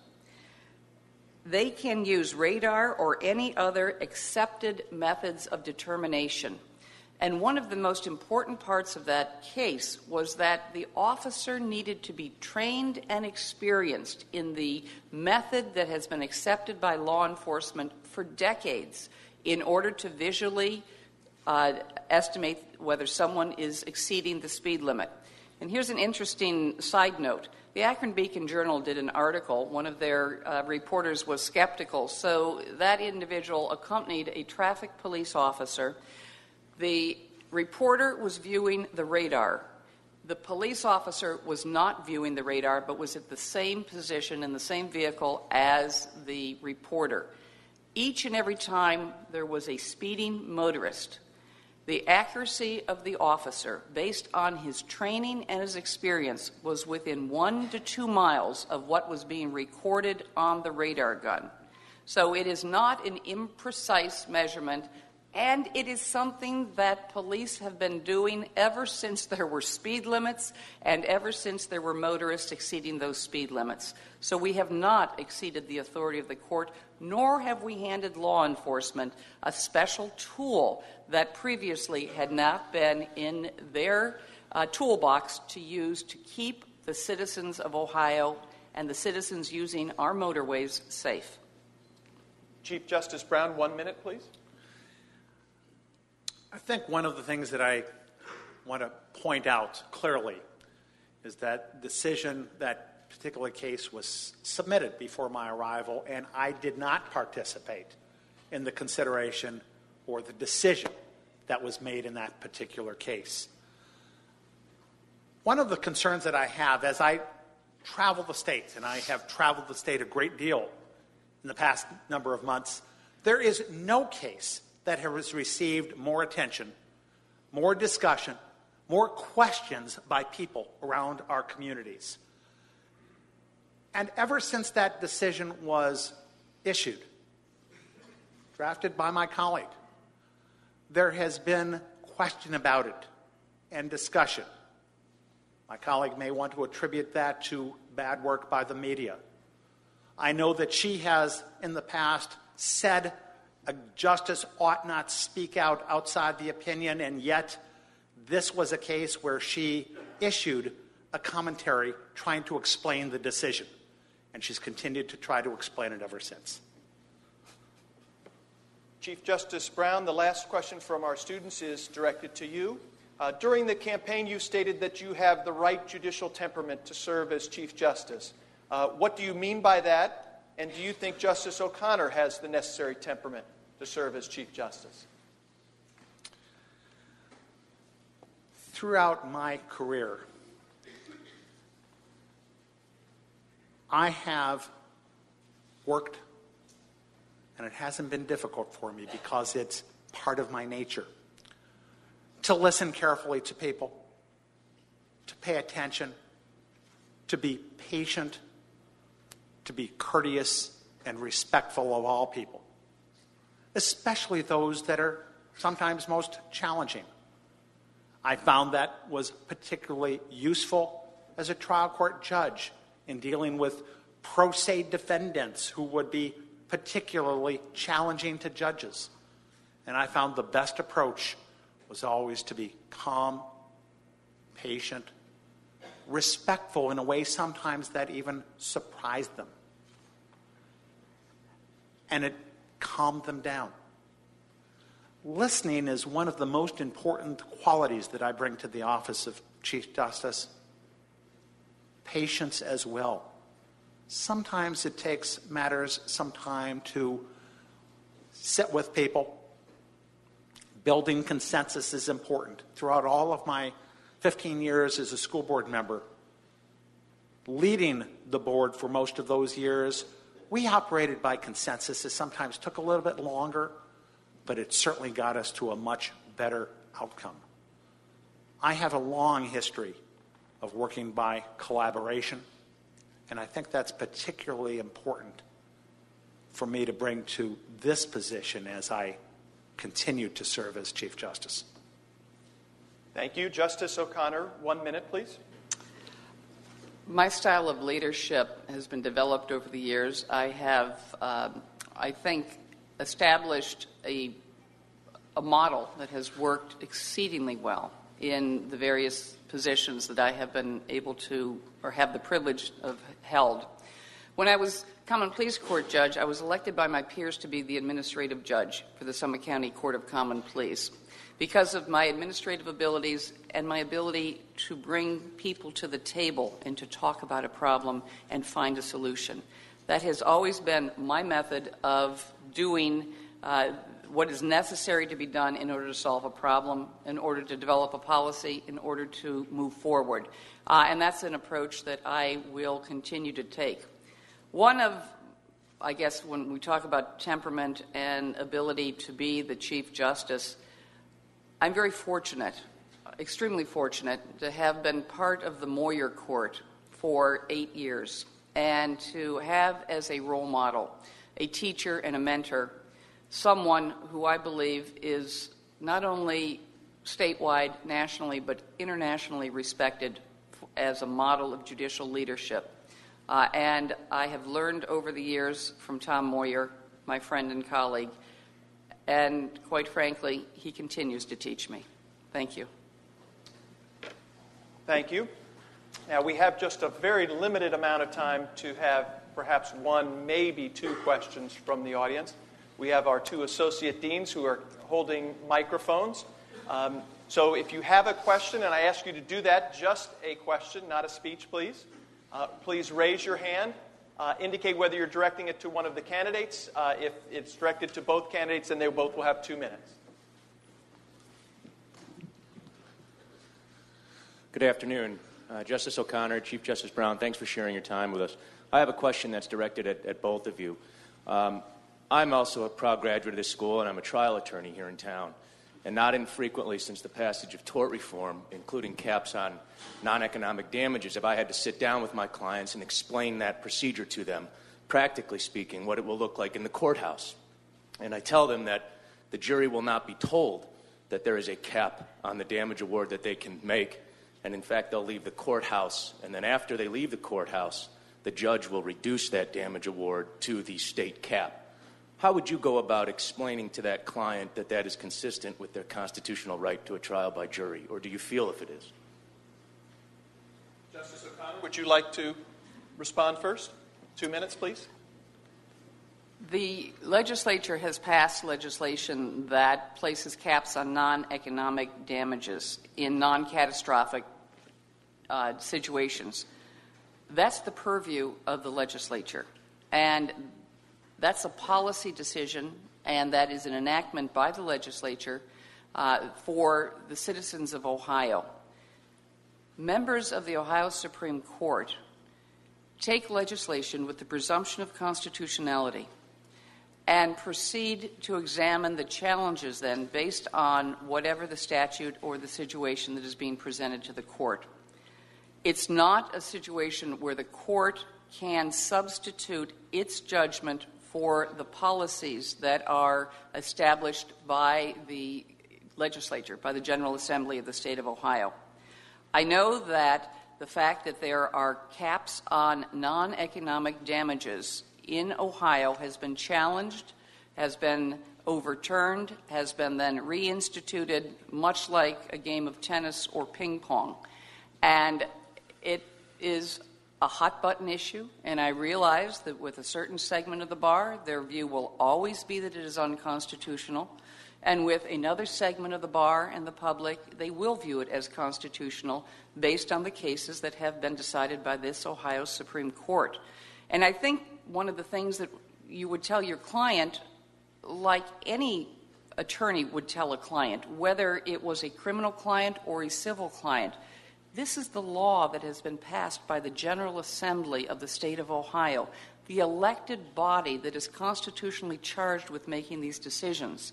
They can use radar or any other accepted methods of determination. And one of the most important parts of that case was that the officer needed to be trained and experienced in the method that has been accepted by law enforcement for decades in order to visually uh, estimate whether someone is exceeding the speed limit. And here's an interesting side note. The Akron Beacon Journal did an article. One of their uh, reporters was skeptical, so that individual accompanied a traffic police officer. The reporter was viewing the radar. The police officer was not viewing the radar, but was at the same position in the same vehicle as the reporter. Each and every time there was a speeding motorist, the accuracy of the officer, based on his training and his experience, was within one to two miles of what was being recorded on the radar gun. So it is not an imprecise measurement, and it is something that police have been doing ever since there were speed limits and ever since there were motorists exceeding those speed limits. So we have not exceeded the authority of the court, nor have we handed law enforcement a special tool that previously had not been in their uh, toolbox to use to keep the citizens of Ohio and the citizens using our motorways safe. Chief Justice Brown, one minute, please. I think one of the things that I want to point out clearly is that decision, that particular case was submitted before my arrival, and I did not participate in the consideration or the decision that was made in that particular case. One of the concerns that I have as I travel the state, and I have traveled the state a great deal in the past number of months, there is no case that has received more attention, more discussion, more questions by people around our communities. And ever since that decision was issued, drafted by my colleague, there has been question about it. and discussion. My colleague may want to attribute that to bad work by the media. I know that she has, in the past, said a justice ought not speak out outside the opinion, and yet this was a case where she issued a commentary trying to explain the decision, and she's continued to try to explain it ever since. Chief Justice Brown, the last question from our students is directed to you. Uh, during the campaign, you stated that you have the right judicial temperament to serve as Chief Justice. Uh, what do you mean by that? And do you think Justice O'Connor has the necessary temperament to serve as Chief Justice? Throughout my career, I have worked, and it hasn't been difficult for me because it's part of my nature, to listen carefully to people, to pay attention, to be patient, to be courteous and respectful of all people, especially those that are sometimes most challenging. I found that was particularly useful as a trial court judge in dealing with pro se defendants who would be particularly challenging to judges. And I found the best approach was always to be calm, patient, respectful in a way sometimes that even surprised them. And it calmed them down. Listening is one of the most important qualities that I bring to the office of Chief Justice. Patience as well. Sometimes it takes matters some time to sit with people. Building consensus is important. Throughout all of my fifteen years as a school board member, leading the board for most of those years, we operated by consensus. It sometimes took a little bit longer, but it certainly got us to a much better outcome. I have a long history of working by collaboration, and I think that's particularly important for me to bring to this position as I continue to serve as Chief Justice. Thank you. Justice O'Connor, one minute, please. My style of leadership has been developed over the years. I have, um, I think, established a, a model that has worked exceedingly well in the various positions that I have been able to, or have the privilege of held. When I was Common Pleas Court judge, I was elected by my peers to be the administrative judge for the Summit County Court of Common Pleas. Because of my administrative abilities and my ability to bring people to the table and to talk about a problem and find a solution. That has always been my method of doing uh, what is necessary to be done in order to solve a problem, in order to develop a policy, in order to move forward. Uh, and that's an approach that I will continue to take. One of, I guess, when we talk about temperament and ability to be the Chief Justice, I'm very fortunate, extremely fortunate, to have been part of the Moyer Court for eight years and to have as a role model a teacher and a mentor, someone who I believe is not only statewide, nationally, but internationally respected as a model of judicial leadership. Uh, and I have learned over the years from Tom Moyer, my friend and colleague, and quite frankly, he continues to teach me. Thank you. Thank you. Now, we have just a very limited amount of time to have perhaps one, maybe two questions from the audience. We have our two associate deans who are holding microphones. Um, so if you have a question, and I ask you to do that, just a question, not a speech, please. Uh, please raise your hand. Uh, indicate whether you're directing it to one of the candidates. Uh, if it's directed to both candidates, then they both will have two minutes. Good afternoon. Uh, Justice O'Connor, Chief Justice Brown, thanks for sharing your time with us. I have a question that's directed at, at both of you. Um, I'm also a proud graduate of this school, and I'm a trial attorney here in town. And not infrequently since the passage of tort reform, including caps on non-economic damages, have I had to sit down with my clients and explain that procedure to them, practically speaking, what it will look like in the courthouse. And I tell them that the jury will not be told that there is a cap on the damage award that they can make, and in fact they'll leave the courthouse, and then after they leave the courthouse, the judge will reduce that damage award to the state cap. How would you go about explaining to that client that that is consistent with their constitutional right to a trial by jury, or do you feel if it is? Justice O'Connor, would you like to respond first? Two minutes, please. The legislature has passed legislation that places caps on non-economic damages in non-catastrophic uh, situations. That's the purview of the legislature. And that's a policy decision, and that is an enactment by the legislature uh, for the citizens of Ohio. Members of the Ohio Supreme Court take legislation with the presumption of constitutionality and proceed to examine the challenges then based on whatever the statute or the situation that is being presented to the court. It's not a situation where the court can substitute its judgment for the policies that are established by the legislature, by the General Assembly of the state of Ohio. I know that the fact that there are caps on non-economic damages in Ohio has been challenged, has been overturned, has been then reinstituted, much like a game of tennis or ping pong. And it is a hot-button issue, and I realize that with a certain segment of the bar, their view will always be that it is unconstitutional, and with another segment of the bar and the public, they will view it as constitutional based on the cases that have been decided by this Ohio Supreme Court. And I think one of the things that you would tell your client, like any attorney would tell a client, whether it was a criminal client or a civil client, this is the law that has been passed by the General Assembly of the state of Ohio, the elected body that is constitutionally charged with making these decisions.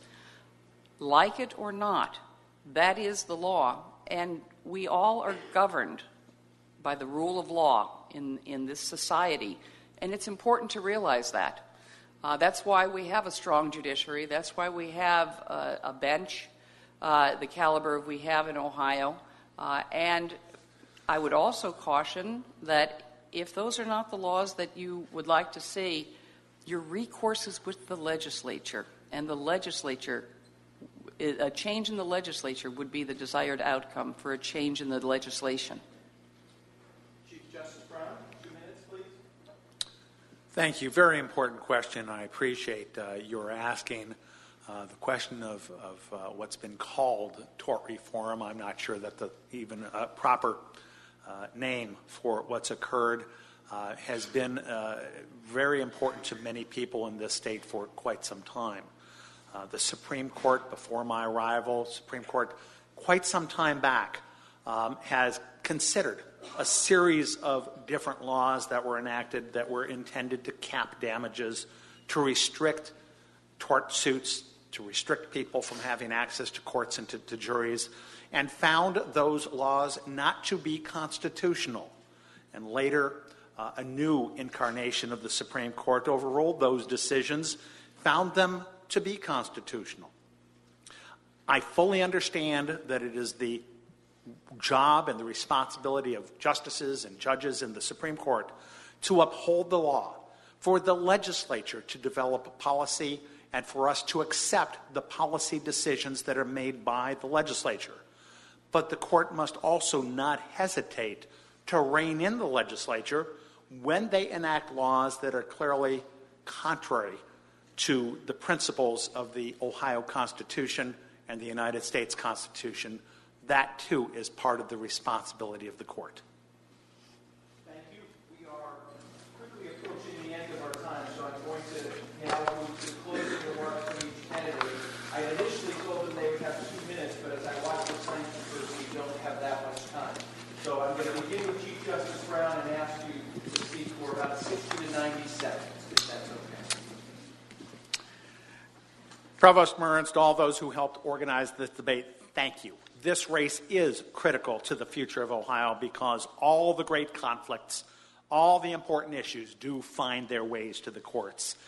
Like it or not, that is the law, and we all are governed by the rule of law in, in this society, and it's important to realize that. Uh, that's why we have a strong judiciary. That's why we have a, a bench, uh, the caliber we have in Ohio, uh, and I would also caution that if those are not the laws that you would like to see, your recourse is with the legislature, and the legislature, a change in the legislature would be the desired outcome for a change in the legislation. Chief Justice Brown, two minutes, please. Thank you. Very important question. I appreciate uh, your asking uh, the question of, of uh, what's been called tort reform. I'm not sure that the even uh, proper Uh, name for what's occurred uh, has been uh, very important to many people in this state for quite some time. Uh, the Supreme Court, before my arrival, Supreme Court, quite some time back, um, has considered a series of different laws that were enacted that were intended to cap damages, to restrict tort suits, to restrict people from having access to courts and to, to juries, and found those laws not to be constitutional. And later, uh, a new incarnation of the Supreme Court overruled those decisions, found them to be constitutional. I fully understand that it is the job and the responsibility of justices and judges in the Supreme Court to uphold the law, for the legislature to develop a policy, and for us to accept the policy decisions that are made by the legislature. But the court must also not hesitate to rein in the legislature when they enact laws that are clearly contrary to the principles of the Ohio Constitution and the United States Constitution. That, too, is part of the responsibility of the court. Thank you. We are quickly approaching the end of our time, so I'm going to now move to closing remarks from each candidate. I initially told them they would have two minutes, but as I watch the time keepers, we don't have that much time. So I'm going to begin with Chief Justice Brown and ask you to speak for about sixty to ninety seconds, if that's okay. Provost Mearns, to all those who helped organize this debate, thank you. This race is critical to the future of Ohio because all the great conflicts, all the important issues do find their ways to the courts.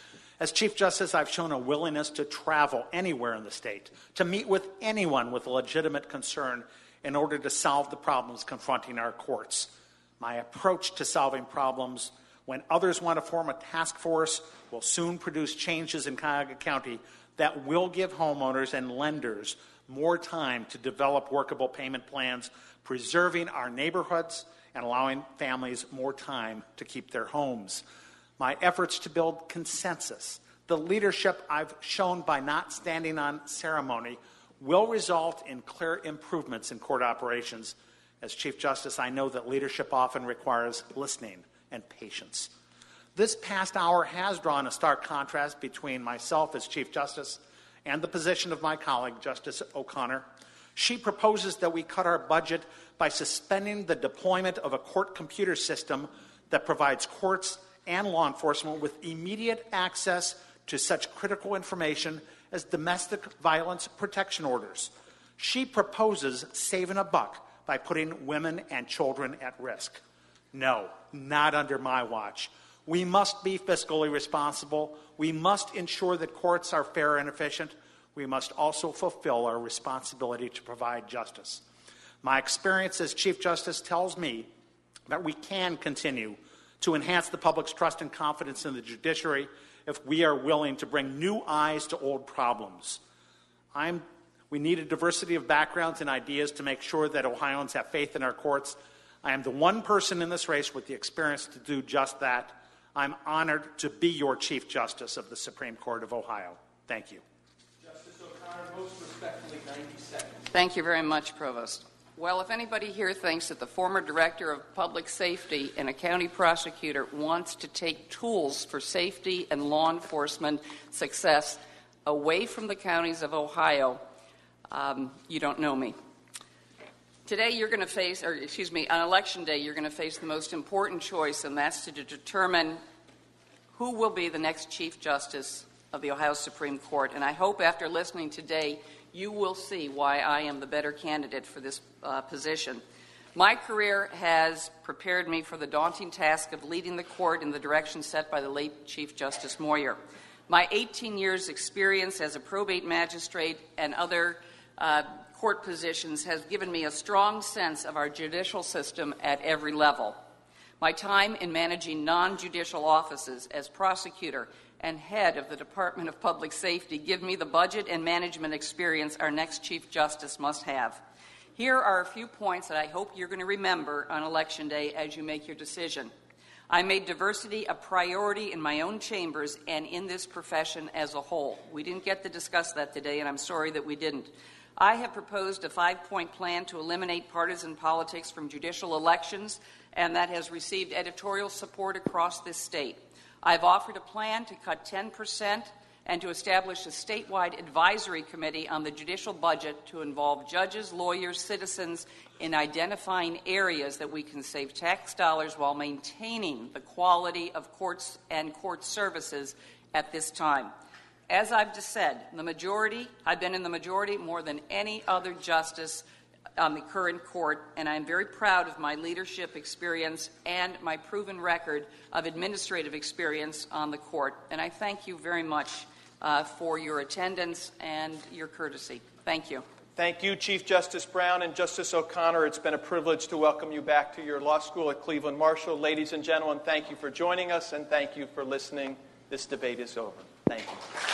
As Chief Justice, I've shown a willingness to travel anywhere in the state, to meet with anyone with a legitimate concern in order to solve the problems confronting our courts. My approach to solving problems when others want to form a task force will soon produce changes in Cuyahoga County that will give homeowners and lenders more time to develop workable payment plans, preserving our neighborhoods and allowing families more time to keep their homes. My efforts to build consensus, the leadership I've shown by not standing on ceremony, will result in clear improvements in court operations. As Chief Justice, I know that leadership often requires listening and patience. This past hour has drawn a stark contrast between myself as Chief Justice and the position of my colleague, Justice O'Connor. She proposes that we cut our budget by suspending the deployment of a court computer system that provides courts and law enforcement with immediate access to such critical information as domestic violence protection orders. She proposes saving a buck by putting women and children at risk. No, not under my watch. We must be fiscally responsible. We must ensure that courts are fair and efficient. We must also fulfill our responsibility to provide justice. My experience as Chief Justice tells me that we can continue to enhance the public's trust and confidence in the judiciary if we are willing to bring new eyes to old problems. I'm, we need a diversity of backgrounds and ideas to make sure that Ohioans have faith in our courts. I am the one person in this race with the experience to do just that. I'm honored to be your Chief Justice of the Supreme Court of Ohio. Thank you. Justice O'Connor, most respectfully, ninety seconds. Thank you very much, Provost. Well, if anybody here thinks that the former Director of Public Safety and a county prosecutor wants to take tools for safety and law enforcement success away from the counties of Ohio, um, you don't know me. Today you're going to face, or excuse me, on Election Day you're going to face the most important choice, and that's to determine who will be the next Chief Justice of the Ohio Supreme Court. And I hope after listening today you will see why I am the better candidate for this uh, position. My career has prepared me for the daunting task of leading the court in the direction set by the late Chief Justice Moyer. My eighteen years experience as a probate magistrate and other uh, court positions has given me a strong sense of our judicial system at every level. My time in managing non-judicial offices as prosecutor and head of the Department of Public Safety give me the budget and management experience our next Chief Justice must have. Here are a few points that I hope you're going to remember on Election Day as you make your decision. I made diversity a priority in my own chambers and in this profession as a whole. We didn't get to discuss that today, and I'm sorry that we didn't. I have proposed a five-point plan to eliminate partisan politics from judicial elections, and that has received editorial support across this state. I've offered a plan to cut ten percent and to establish a statewide advisory committee on the judicial budget to involve judges, lawyers, citizens in identifying areas that we can save tax dollars while maintaining the quality of courts and court services at this time. As I've just said, the majority, I've been in the majority more than any other justice on the current court, and I'm very proud of my leadership experience and my proven record of administrative experience on the court. And I thank you very much uh, for your attendance and your courtesy. Thank you. Thank you, Chief Justice Brown and Justice O'Connor. It's been a privilege to welcome you back to your law school at Cleveland Marshall. Ladies and gentlemen, thank you for joining us, and thank you for listening. This debate is over. Thank you.